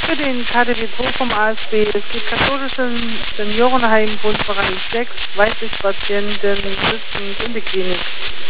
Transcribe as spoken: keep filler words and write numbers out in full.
für den K D W Bochum A S B. Es geht katholischen Seniorenheim Bundbereich sechs, Weißlichtpatienten sitzend in der Klinik.